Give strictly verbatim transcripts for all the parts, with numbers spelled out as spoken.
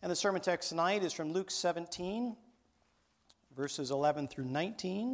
And the sermon text tonight is from Luke seventeen, verses eleven through nineteen.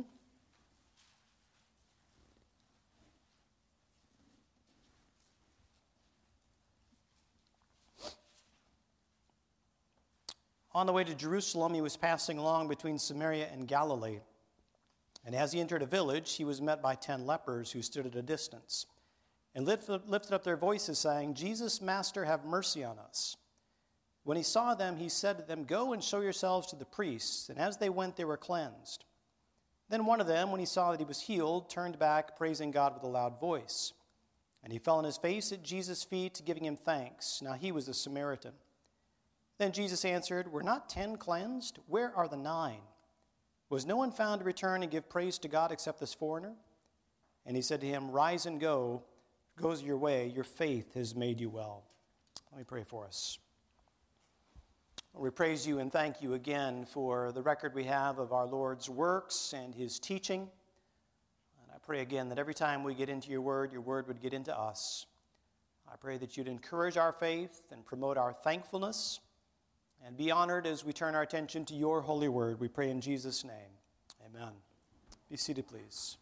On the way to Jerusalem, he was passing along between Samaria and Galilee. And as he entered a village, he was met by ten lepers who stood at a distance and lifted, lifted up their voices, saying, "Jesus, Master, have mercy on us." When he saw them, he said to them, "Go and show yourselves to the priests." And as they went, they were cleansed. Then one of them, when he saw that he was healed, turned back, praising God with a loud voice. And he fell on his face at Jesus' feet, giving him thanks. Now he was a Samaritan. Then Jesus answered, "Were not ten cleansed? Where are the nine? Was no one found to return and give praise to God except this foreigner?" And he said to him, "Rise and go. Go your way. Your faith has made you well." Let me pray for us. We praise you and thank you again for the record we have of our Lord's works and his teaching. And I pray again that every time we get into your word, your word would get into us. I pray that you'd encourage our faith and promote our thankfulness. And be honored as we turn our attention to your holy word. We pray in Jesus' name. Amen. Be seated, please.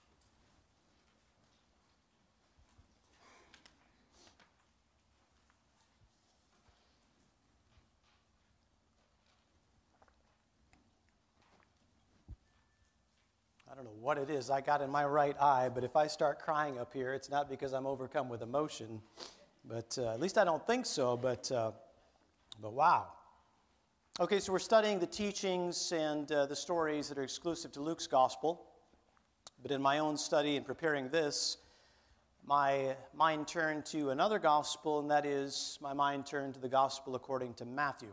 I don't know what it is I got in my right eye, but if I start crying up here, it's not because I'm overcome with emotion. But uh, at least I don't think so, but, uh, but wow. Okay, so we're studying the teachings and uh, the stories that are exclusive to Luke's gospel. But in my own study and preparing this, my mind turned to another gospel, and that is, my mind turned to the gospel according to Matthew.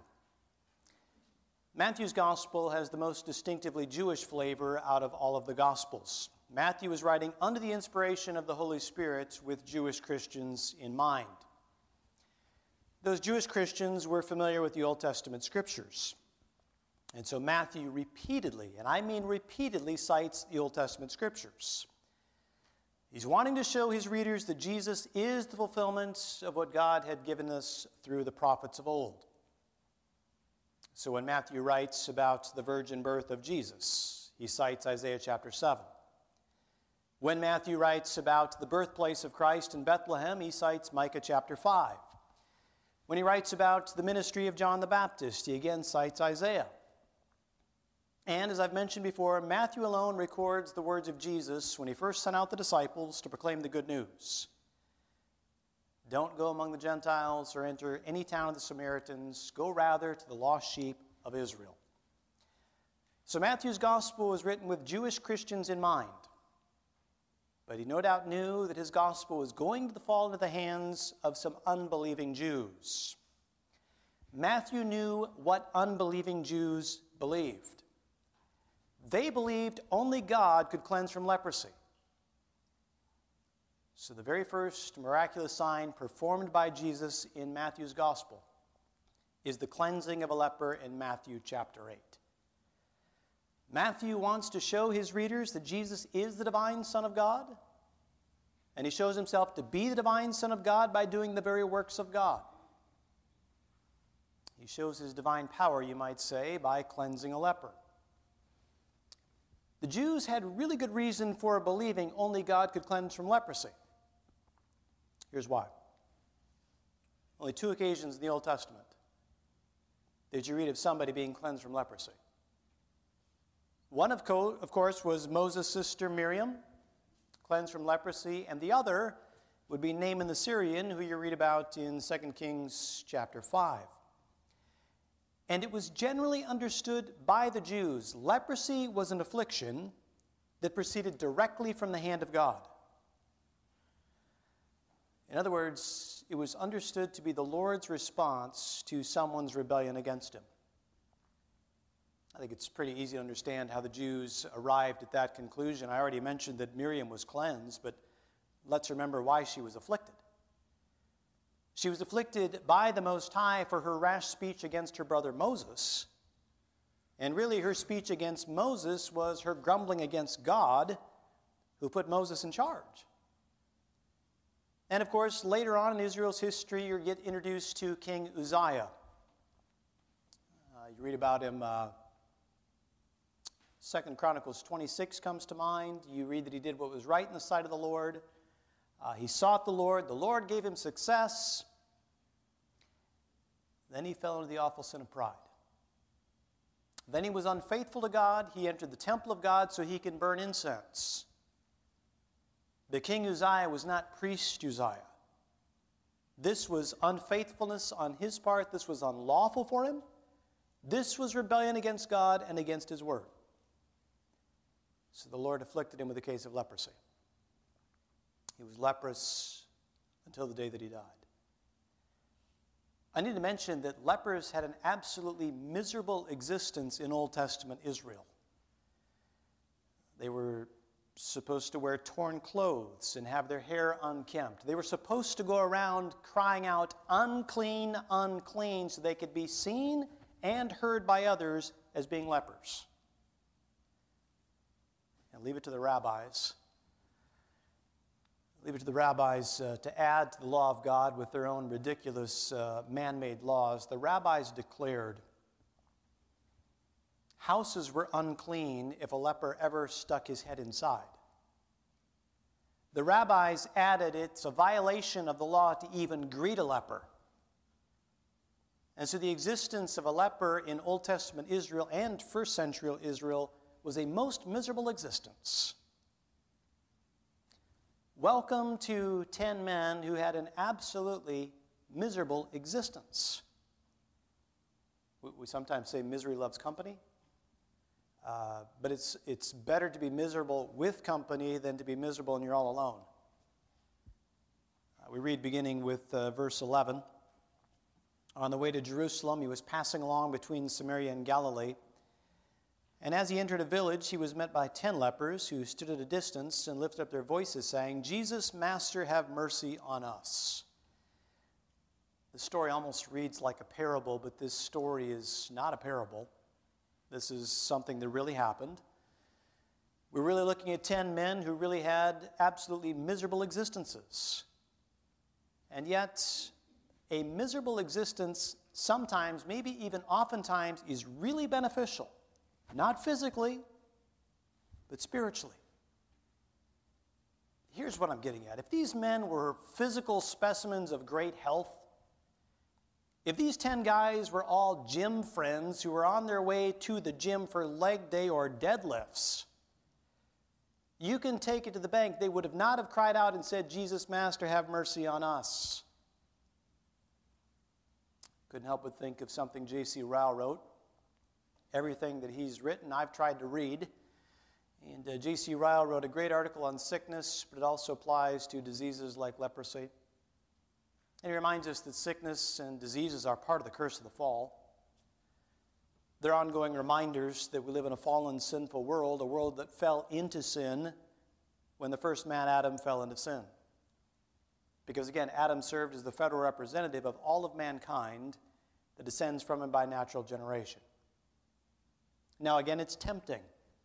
Matthew's gospel has the most distinctively Jewish flavor out of all of the gospels. Matthew is writing under the inspiration of the Holy Spirit with Jewish Christians in mind. Those Jewish Christians were familiar with the Old Testament scriptures. And so Matthew repeatedly, and I mean repeatedly, cites the Old Testament scriptures. He's wanting to show his readers that Jesus is the fulfillment of what God had given us through the prophets of old. So when Matthew writes about the virgin birth of Jesus, he cites Isaiah chapter seven. When Matthew writes about the birthplace of Christ in Bethlehem, he cites Micah chapter five. When he writes about the ministry of John the Baptist, he again cites Isaiah. And as I've mentioned before, Matthew alone records the words of Jesus when he first sent out the disciples to proclaim the good news. Don't go among the Gentiles or enter any town of the Samaritans. Go rather to the lost sheep of Israel. So Matthew's gospel was written with Jewish Christians in mind. But he no doubt knew that his gospel was going to fall into the hands of some unbelieving Jews. Matthew knew what unbelieving Jews believed. They believed only God could cleanse from leprosy. So the very first miraculous sign performed by Jesus in Matthew's gospel is the cleansing of a leper in Matthew chapter eight. Matthew wants to show his readers that Jesus is the divine Son of God, and he shows himself to be the divine Son of God by doing the very works of God. He shows his divine power, you might say, by cleansing a leper. The Jews had really good reason for believing only God could cleanse from leprosy. Here's why. Only two occasions in the Old Testament did you read of somebody being cleansed from leprosy. One, of, co- of course, was Moses' sister Miriam, cleansed from leprosy, and the other would be Naaman the Syrian, who you read about in Second Kings chapter five. And it was generally understood by the Jews, leprosy was an affliction that proceeded directly from the hand of God. In other words, it was understood to be the Lord's response to someone's rebellion against him. I think it's pretty easy to understand how the Jews arrived at that conclusion. I already mentioned that Miriam was cleansed, but let's remember why she was afflicted. She was afflicted by the Most High for her rash speech against her brother Moses. And really her speech against Moses was her grumbling against God, who put Moses in charge. And of course, later on in Israel's history, you get introduced to King Uzziah. You read about him, uh, Second Chronicles twenty-six comes to mind. You read that he did what was right in the sight of the Lord. Uh, he sought the Lord. The Lord gave him success. Then he fell into the awful sin of pride. Then he was unfaithful to God. He entered the temple of God so he can burn incense. The king Uzziah was not priest Uzziah. This was unfaithfulness on his part. This was unlawful for him. This was rebellion against God and against his word. So the Lord afflicted him with a case of leprosy. He was leprous until the day that he died. I need to mention that lepers had an absolutely miserable existence in Old Testament Israel. They were supposed to wear torn clothes and have their hair unkempt. They were supposed to go around crying out, unclean, unclean, so they could be seen and heard by others as being lepers. And leave it to the rabbis. Leave it to the rabbis uh, to add to the law of God with their own ridiculous uh, man-made laws. The rabbis declared houses were unclean if a leper ever stuck his head inside. The rabbis added it's a violation of the law to even greet a leper. And so the existence of a leper in Old Testament Israel and first century Israel was a most miserable existence. Welcome to ten men who had an absolutely miserable existence. We, we sometimes say misery loves company, uh, but it's, it's better to be miserable with company than to be miserable and you're all alone. Uh, we read beginning with uh, verse eleven. On the way to Jerusalem, he was passing along between Samaria and Galilee. And as he entered a village, he was met by ten lepers who stood at a distance and lifted up their voices, saying, Jesus, Master, have mercy on us. The story almost reads like a parable, but this story is not a parable. This is something that really happened. We're really looking at ten men who really had absolutely miserable existences. And yet, a miserable existence sometimes, maybe even oftentimes, is really beneficial. Not physically, but spiritually. Here's what I'm getting at. If these men were physical specimens of great health, if these ten guys were all gym friends who were on their way to the gym for leg day or deadlifts, you can take it to the bank. They would have not have cried out and said, Jesus, Master, have mercy on us. Couldn't help but think of something J C Ryle wrote. Everything that he's written, I've tried to read. And uh, J C Ryle wrote a great article on sickness, but it also applies to diseases like leprosy. And he reminds us that sickness and diseases are part of the curse of the fall. They're ongoing reminders that we live in a fallen, sinful world, a world that fell into sin when the first man, Adam, fell into sin. Because again, Adam served as the federal representative of all of mankind that descends from him by natural generation. Now, again, it's tempting.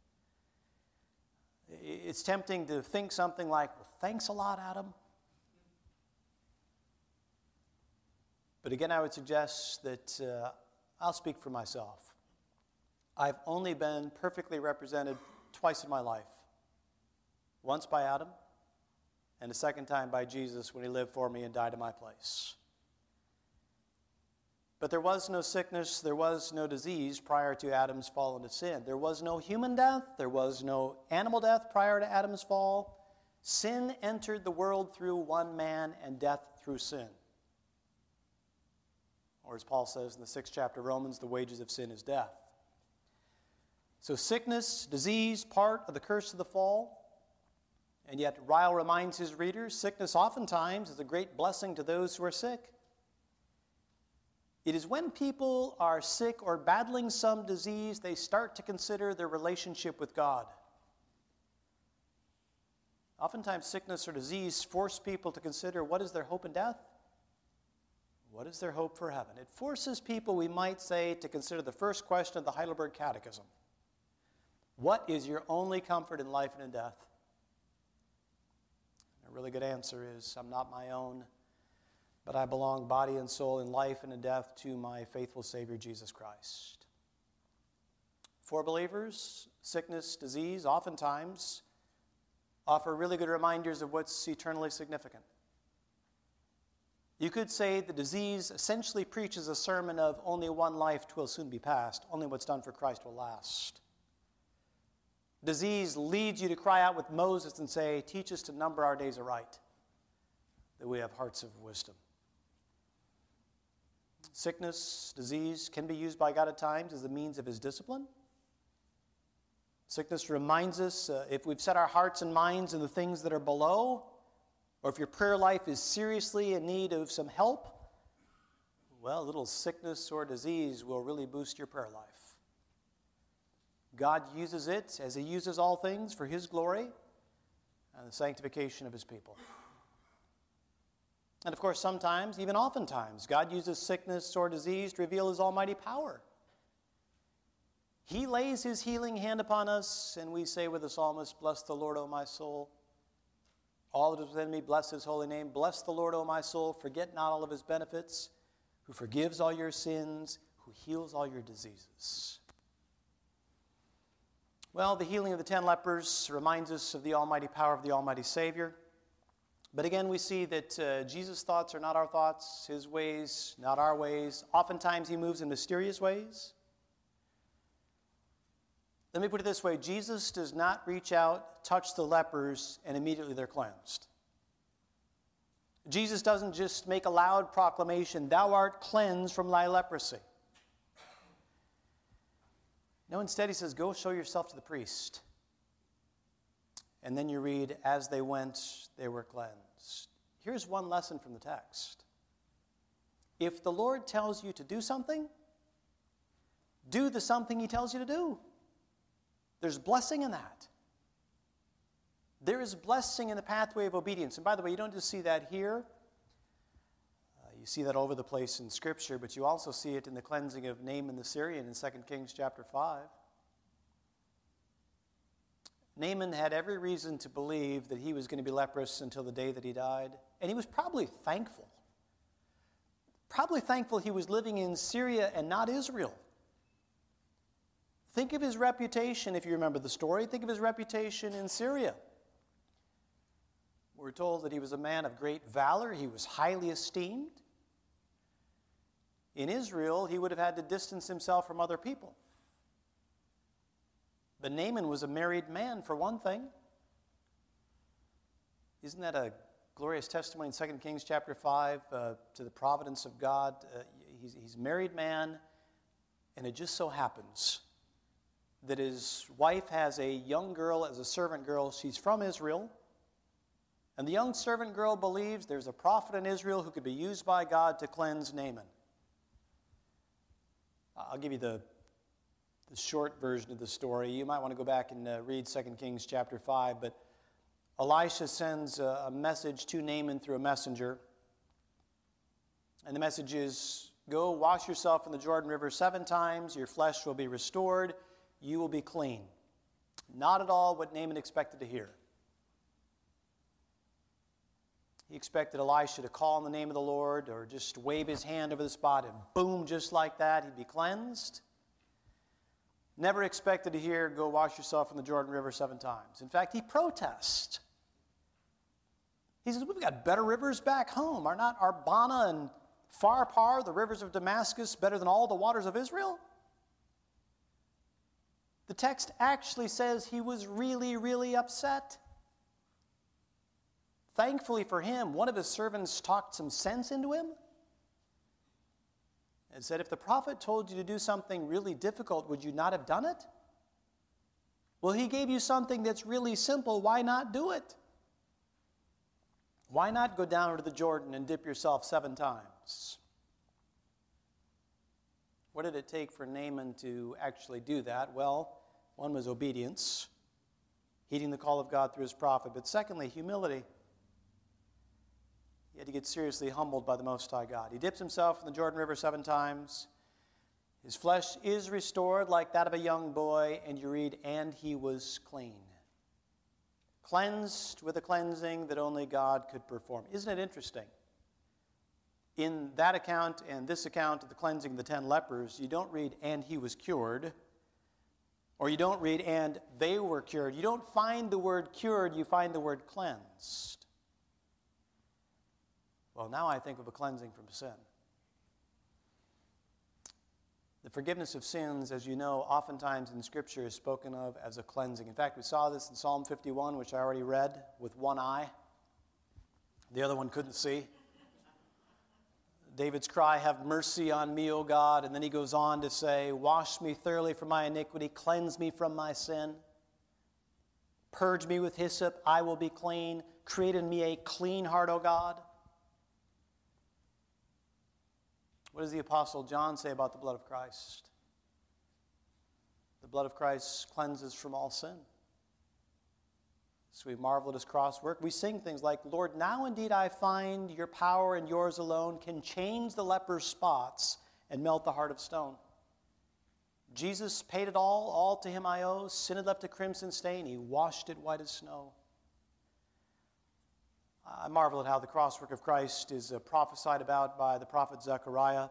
It's tempting to think something like, well, thanks a lot, Adam. But again, I would suggest that uh, I'll speak for myself. I've only been perfectly represented twice in my life. Once by Adam, and a second time by Jesus when he lived for me and died in my place. But there was no sickness, there was no disease prior to Adam's fall into sin. There was no human death, there was no animal death prior to Adam's fall. Sin entered the world through one man and death through sin. Or as Paul says in the sixth chapter of Romans, the wages of sin is death. So sickness, disease, part of the curse of the fall. And yet Ryle reminds his readers, sickness oftentimes is a great blessing to those who are sick. It is when people are sick or battling some disease, they start to consider their relationship with God. Oftentimes, sickness or disease force people to consider what is their hope in death? What is their hope for heaven? It forces people, we might say, to consider the first question of the Heidelberg Catechism. What is your only comfort in life and in death? And a really good answer is, I'm not my own, but I belong body and soul in life and in death to my faithful Savior, Jesus Christ. For believers, sickness, disease, oftentimes offer really good reminders of what's eternally significant. You could say the disease essentially preaches a sermon of only one life twill soon be past, only what's done for Christ will last. Disease leads you to cry out with Moses and say, teach us to number our days aright, that we have hearts of wisdom. Sickness, disease can be used by God at times as a means of his discipline. Sickness reminds us uh, if we've set our hearts and minds in the things that are below, or if your prayer life is seriously in need of some help, well, a little sickness or disease will really boost your prayer life. God uses it, as he uses all things, for his glory and the sanctification of his people. And of course, sometimes, even oftentimes, God uses sickness or disease to reveal his almighty power. He lays his healing hand upon us, and we say with the psalmist, bless the Lord, O my soul. All that is within me, bless his holy name. Bless the Lord, O my soul. Forget not all of his benefits, who forgives all your sins, who heals all your diseases. Well, the healing of the ten lepers reminds us of the almighty power of the almighty Savior. But again, we see that uh, Jesus' thoughts are not our thoughts, his ways not our ways. Oftentimes he moves in mysterious ways. Let me put it this way. Jesus does not reach out, touch the lepers, and immediately they're cleansed. Jesus doesn't just make a loud proclamation, thou art cleansed from thy leprosy. No, instead he says, go show yourself to the priest. And then you read, as they went, they were cleansed. Here's one lesson from the text. If the Lord tells you to do something, do the something he tells you to do. There's blessing in that. There is blessing in the pathway of obedience. And by the way, you don't just see that here. Uh, you see that all over the place in Scripture, but you also see it in the cleansing of Naaman the Syrian in Second Kings chapter five. Naaman had every reason to believe that he was going to be leprous until the day that he died. And he was probably thankful. Probably thankful he was living in Syria and not Israel. Think of his reputation, if you remember the story. Think of his reputation in Syria. We're told that he was a man of great valor. He was highly esteemed. In Israel, he would have had to distance himself from other people. But Naaman was a married man, for one thing. Isn't that a glorious testimony in Second Kings chapter five uh, to the providence of God? Uh, he's, he's a married man, and it just so happens that his wife has a young girl as a servant girl. She's from Israel. And the young servant girl believes there's a prophet in Israel who could be used by God to cleanse Naaman. I'll give you the, the short version of the story. You might want to go back and uh, read Second Kings chapter five. But Elisha sends a, a message to Naaman through a messenger. And the message is, go wash yourself in the Jordan River seven times. Your flesh will be restored. You will be clean. Not at all what Naaman expected to hear. He expected Elisha to call on the name of the Lord or just wave his hand over the spot and boom, just like that, he'd be cleansed. Never expected to hear, go wash yourself in the Jordan River seven times. In fact, he protests. He says, we've got better rivers back home. Are not Arbana and Pharpar, the rivers of Damascus, better than all the waters of Israel? The text actually says he was really, really upset. Thankfully for him, one of his servants talked some sense into him and said, if the prophet told you to do something really difficult, would you not have done it? Well, he gave you something that's really simple. Why not do it? Why not go down to the Jordan and dip yourself seven times? What did it take for Naaman to actually do that? Well, one was obedience, heeding the call of God through his prophet. But secondly, humility. He had to get seriously humbled by the Most High God. He dips himself in the Jordan River seven times. His flesh is restored like that of a young boy, and you read, and he was clean. Cleansed with a cleansing that only God could perform. Isn't it interesting? In that account and this account of the cleansing of the ten lepers, you don't read, and he was cured. Or you don't read, and they were cured. You don't find the word cured, you find the word cleansed. Well, now I think of a cleansing from sin. The forgiveness of sins, as you know, oftentimes in Scripture is spoken of as a cleansing. In fact, we saw this in Psalm fifty-one, which I already read, with one eye. The other one couldn't see. David's cry, have mercy on me, O God. And then he goes on to say, wash me thoroughly from my iniquity, cleanse me from my sin. Purge me with hyssop, I will be clean. Create in me a clean heart, O God. What does the Apostle John say about the blood of Christ? The blood of Christ cleanses from all sin. So we marvel at his cross work. We sing things like, Lord, now indeed I find your power and yours alone can change the leper's spots and melt the heart of stone. Jesus paid it all, all to him I owe. Sin had left a crimson stain, he washed it white as snow. I marvel at how the cross work of Christ is uh, prophesied about by the prophet Zechariah.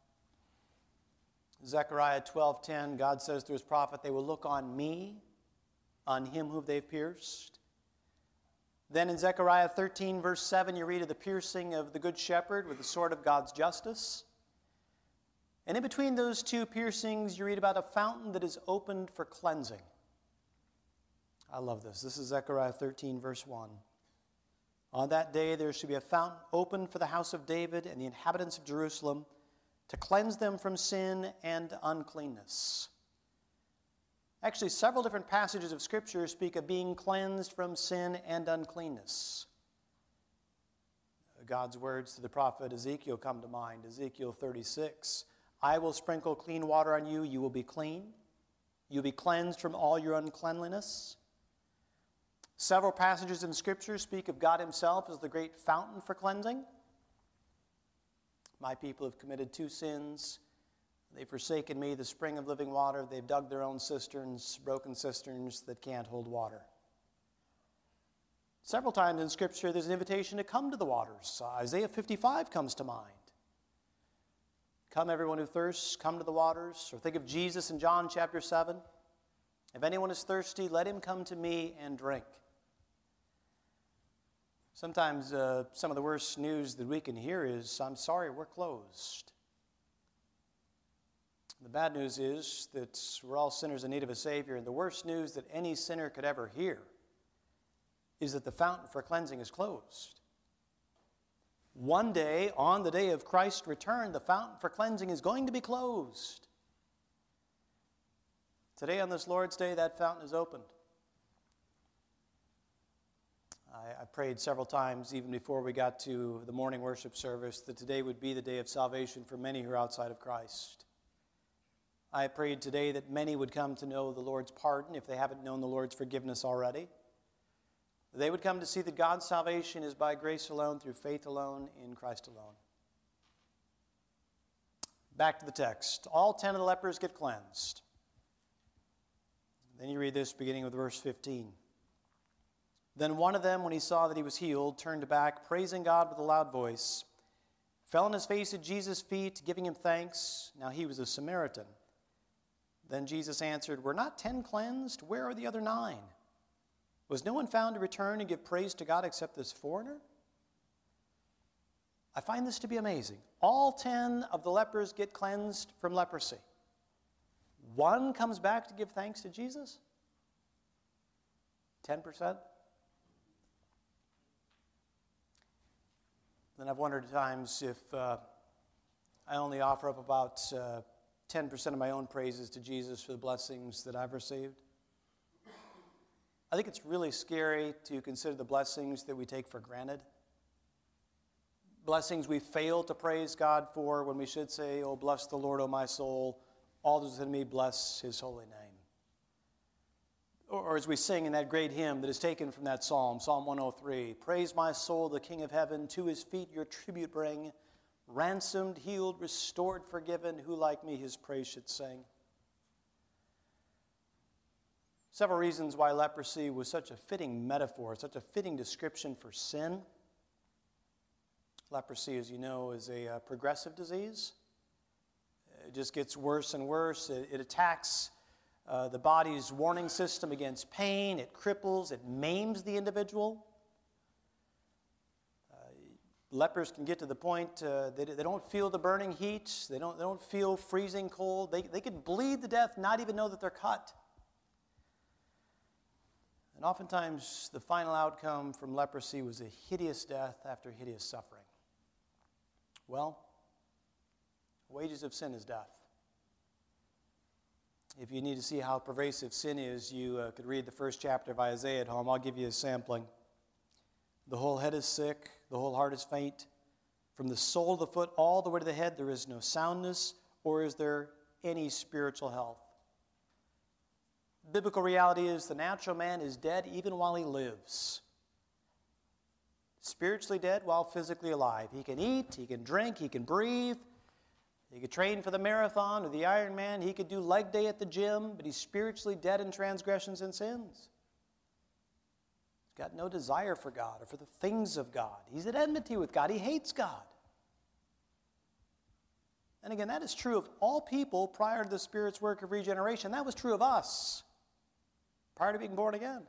Zechariah twelve ten, God says through his prophet, they will look on me, on him whom they've pierced. Then in Zechariah thirteen, verse seven, you read of the piercing of the good shepherd with the sword of God's justice. And in between those two piercings, you read about a fountain that is opened for cleansing. I love this. This is Zechariah thirteen, verse one. On that day there shall be a fountain opened for the house of David and the inhabitants of Jerusalem to cleanse them from sin and uncleanness. Actually, several different passages of Scripture speak of being cleansed from sin and uncleanness. God's words to the prophet Ezekiel come to mind. Ezekiel thirty-six, I will sprinkle clean water on you, you will be clean. You'll be cleansed from all your uncleanliness. Several passages in Scripture speak of God himself as the great fountain for cleansing. My people have committed two sins. They've forsaken me, the spring of living water. They've dug their own cisterns, broken cisterns that can't hold water. Several times in Scripture, there's an invitation to come to the waters. Uh, Isaiah fifty-five comes to mind. Come, everyone who thirsts, come to the waters. Or think of Jesus in John chapter seven. If anyone is thirsty, let him come to me and drink. Sometimes uh, some of the worst news that we can hear is, I'm sorry, we're closed. The bad news is that we're all sinners in need of a Savior, and the worst news that any sinner could ever hear is that the fountain for cleansing is closed. One day, on the day of Christ's return, the fountain for cleansing is going to be closed. Today, on this Lord's Day, that fountain is opened. I, I prayed several times, even before we got to the morning worship service, that today would be the day of salvation for many who are outside of Christ. I prayed today that many would come to know the Lord's pardon if they haven't known the Lord's forgiveness already. They would come to see that God's salvation is by grace alone, through faith alone, in Christ alone. Back to the text. All ten of the lepers get cleansed. Then you read this beginning with verse fifteen. Then one of them, when he saw that he was healed, turned back, praising God with a loud voice, fell on his face at Jesus' feet, giving him thanks. Now he was a Samaritan. Then Jesus answered, were not ten cleansed? Where are the other nine? Was no one found to return and give praise to God except this foreigner? I find this to be amazing. All ten of the lepers get cleansed from leprosy. One comes back to give thanks to Jesus? ten percent? Then I've wondered at times if uh, I only offer up about uh, ten percent of my own praises to Jesus for the blessings that I've received. I think it's really scary to consider the blessings that we take for granted. Blessings we fail to praise God for when we should say, oh, bless the Lord, O my soul. All that is in me, bless his holy name. Or, or as we sing in that great hymn that is taken from that psalm, Psalm one oh three, praise my soul, the King of heaven, to his feet your tribute bring. Ransomed, healed, restored, forgiven, who like me his praise should sing. Several reasons why leprosy was such a fitting metaphor, such a fitting description for sin. Leprosy, as you know, is a uh, progressive disease. It just gets worse and worse. It, it attacks uh, the body's warning system against pain. It cripples, it maims the individual. Uh, lepers can get to the point uh, they, they don't feel the burning heat. They don't, they don't feel freezing cold. They, they could bleed to death, not even know that they're cut. And oftentimes, the final outcome from leprosy was a hideous death after hideous suffering. Well, wages of sin is death. If you need to see how pervasive sin is, you uh, could read the first chapter of Isaiah at home. I'll give you a sampling. The whole head is sick, the whole heart is faint. From the sole of the foot all the way to the head, there is no soundness, or is there any spiritual health. Biblical reality is the natural man is dead even while he lives. Spiritually dead while physically alive. He can eat, he can drink, he can breathe. He could train for the marathon or the Ironman. He could do leg day at the gym, but he's spiritually dead in transgressions and sins. He's got no desire for God or for the things of God. He's at enmity with God. He hates God. And again, that is true of all people prior to the Spirit's work of regeneration. That was true of us prior to being born again.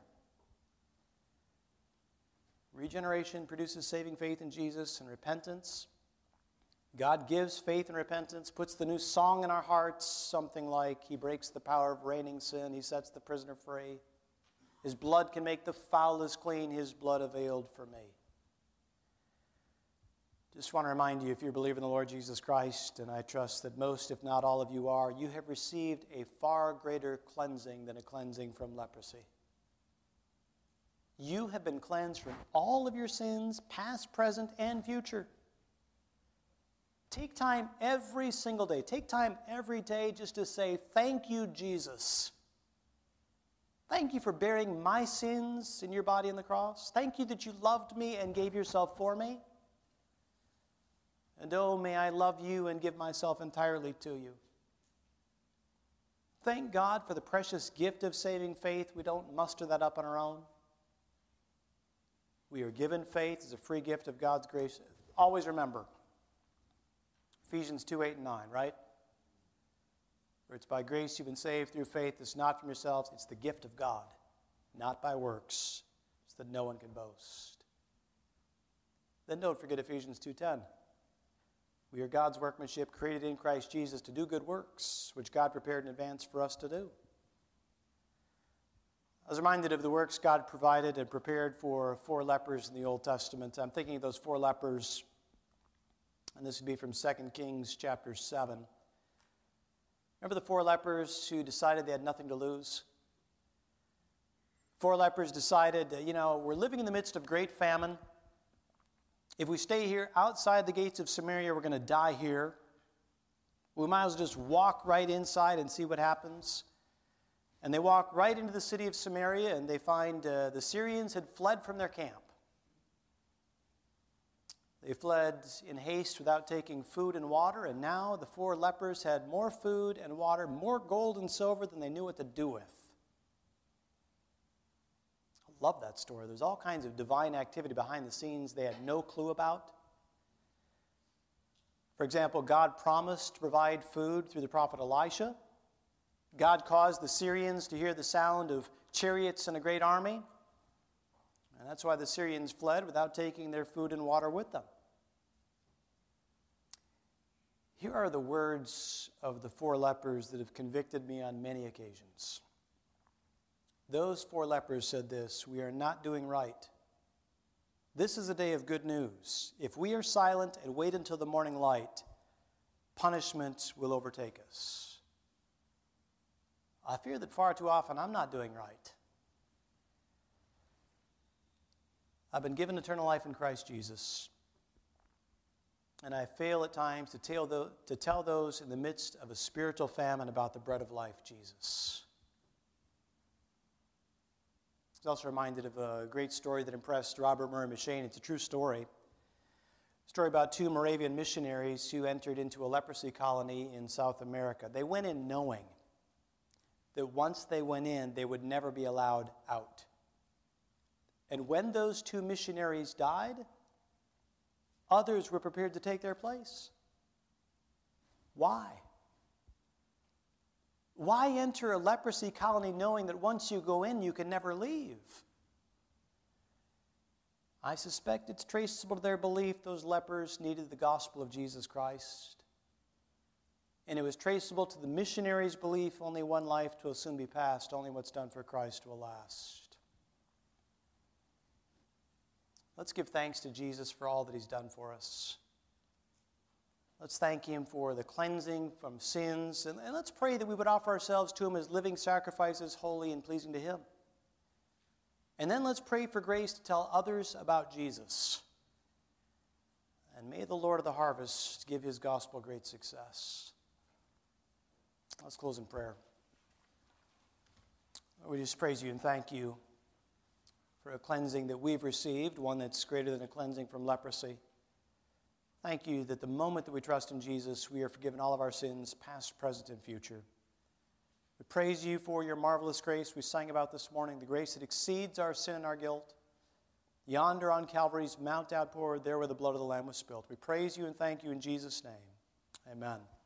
Regeneration produces saving faith in Jesus and repentance. God gives faith and repentance, puts the new song in our hearts, something like He breaks the power of reigning sin, He sets the prisoner free. His blood can make the foulest clean, His blood availed for me. Just want to remind you, if you believe in the Lord Jesus Christ, and I trust that most, if not all of you are, you have received a far greater cleansing than a cleansing from leprosy. You have been cleansed from all of your sins, past, present, and future. Take time every single day. Take time every day just to say, thank you, Jesus. Thank you for bearing my sins in your body on the cross. Thank you that you loved me and gave yourself for me. And oh, may I love you and give myself entirely to you. Thank God for the precious gift of saving faith. We don't muster that up on our own. We are given faith as a free gift of God's grace. Always remember, Ephesians two, eight, and nine, right? For it's by grace you've been saved through faith. It's not from yourselves. It's the gift of God, not by works, so that no one can boast. Then don't forget Ephesians two ten. We are God's workmanship, created in Christ Jesus to do good works, which God prepared in advance for us to do. I was reminded of the works God provided and prepared for four lepers in the Old Testament. I'm thinking of those four lepers, and this would be from Second Kings chapter seven. Remember the four lepers who decided they had nothing to lose? Four lepers decided, you know, we're living in the midst of great famine. If we stay here outside the gates of Samaria, we're going to die here. We might as well just walk right inside and see what happens. And they walk right into the city of Samaria, and they find uh, the Syrians had fled from their camp. They fled in haste without taking food and water, and now the four lepers had more food and water, more gold and silver than they knew what to do with. I love that story. There's all kinds of divine activity behind the scenes they had no clue about. For example, God promised to provide food through the prophet Elisha. God caused the Syrians to hear the sound of chariots and a great army. And that's why the Syrians fled without taking their food and water with them. Here are the words of the four lepers that have convicted me on many occasions. Those four lepers said this: we are not doing right. This is a day of good news. If we are silent and wait until the morning light, punishment will overtake us. I fear that far too often I'm not doing right. I've been given eternal life in Christ Jesus, and I fail at times to tell, the, to tell those in the midst of a spiritual famine about the bread of life, Jesus. I was also reminded of a great story that impressed Robert Murray M'Cheyne. It's a true story. A story about two Moravian missionaries who entered into a leprosy colony in South America. They went in knowing that once they went in, they would never be allowed out. And when those two missionaries died, others were prepared to take their place. Why? Why enter a leprosy colony knowing that once you go in, you can never leave? I suspect it's traceable to their belief those lepers needed the gospel of Jesus Christ. And it was traceable to the missionaries' belief, only one life will soon be passed, only what's done for Christ will last. Let's give thanks to Jesus for all that he's done for us. Let's thank him for the cleansing from sins, and, and let's pray that we would offer ourselves to him as living sacrifices, holy and pleasing to him. And then let's pray for grace to tell others about Jesus. And may the Lord of the harvest give his gospel great success. Let's close in prayer. We just praise you and thank you for a cleansing that we've received, one that's greater than a cleansing from leprosy. Thank you that the moment that we trust in Jesus, we are forgiven all of our sins, past, present, and future. We praise you for your marvelous grace we sang about this morning, the grace that exceeds our sin and our guilt. Yonder on Calvary's mount outpoured, there where the blood of the Lamb was spilt. We praise you and thank you in Jesus' name. Amen.